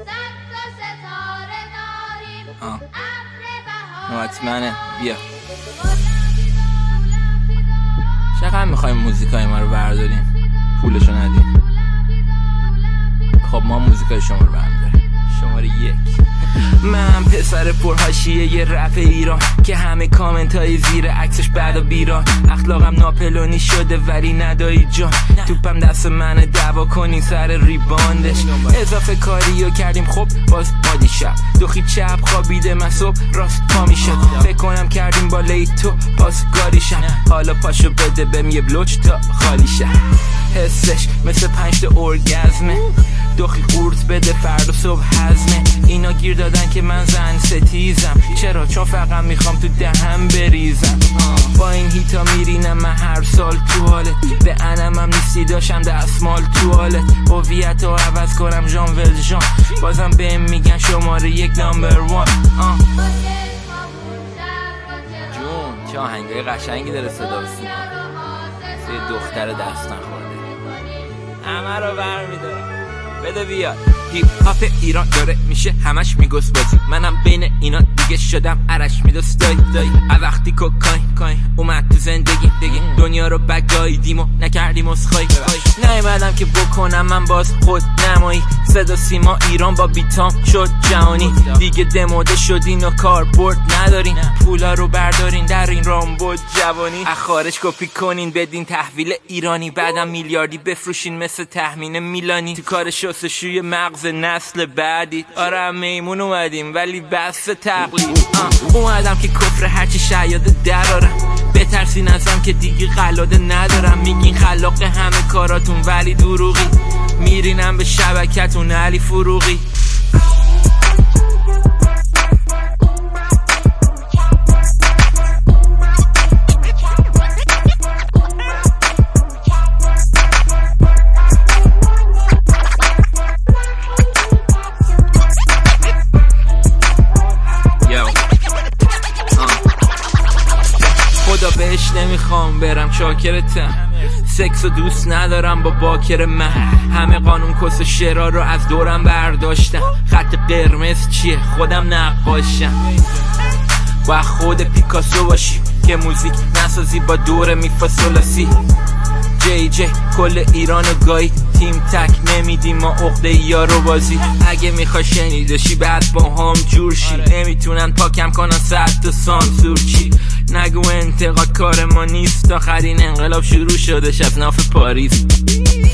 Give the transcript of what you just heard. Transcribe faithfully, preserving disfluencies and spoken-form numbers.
آه حتمانه. بیا چقدر میخوایم موزیکای ما رو برداریم پولشو ندیم؟ خب ما موزیکای شما رو برمیداریم. شماره یک. من پسر پرحاشیه یه رپ ایران که همه کامنت های زیر عکسش بعد و بیران. اخلاقم ناپلونی شده ولی ندایی جان. توپم دست منه دعوا کنین سر ریباندش. اضافه کاریو کردیم خب باز بادی شب دوخی چپ خوابیده من صبح راست پا میشد. فکر کنم کردیم با لیتو پاس گاریشم. حالا پاشو بده بهم یه بلوچ تا خالی شد. حسش مثل پنج تا ارگزمه. دوخی قورت بده فردا صبح هزمه. اینا گیر دادن که من زن ستیزم. چرا؟ چون فقط میخوام تو دهم بریزم. با این هیتا میرینم من هر سال تو حالت. به انمم نیستی داشتم دستمال تو حالت. هویت رو عوض کنم ژان ولژان. بازم بهم میگن شماره یک نامبر وان. جون چه آهنگای قشنگی داره صدا و سیما. سه دختر دست نخورده همه رو برمیدارم. بده بیاد. هیپ هاپ ایران داره میشه همش میگوس بازی. منم بین اینا دیگه شدم عرش میدوست دایی دایی. وقتی کوکاین کاین اومد تو زندگی دیگه دنیا رو بگاییدیم و نکردیم اسخای. نیومدم که بکنم من باز خود نمایی. صدا سیما ایران با بیتام شد جهانی. دیگه دموده شدین و کاربرد ندارین. پولا رو بردارین در این رامبد جوانی. اخارش کپی کنین بدین تحویل ایرانی. بعدم میلیاردی بفروشین مثل تخمین میلانی. تو کار شستشوی مغز نسل بعدی. آره میمون اومدیم ولی بس تقلید. اومدم که کفر هرچی شیاده درارم. بترسین ازم که دیگه قلاده ندارم. میگین خلاق همه کاراتون ولی دروغی. میرینم به شبکتون علی فروغی. خدا بهش نمیخوام برم چاکرتم. سکس و دوست ندارم با باکر من. همه قانون کس و شرا رو از دورم برداشتم. خط قرمز چیه؟ خودم نقاشم. با خود پیکاسو باشی که موزیک نسازی با دور میفاسولاسی. جی جی کل ایرانو گای تیم تک نمیدیم ما عقده یارو بازی. اگه میخوای شنیدشی بعد با هم جور شی. نمیتونن پاکم کنن صد تا سانسور چی. نگو انتقاد کار ما نیست. آخرین انقلاب شروع شدش از ناف پاریس.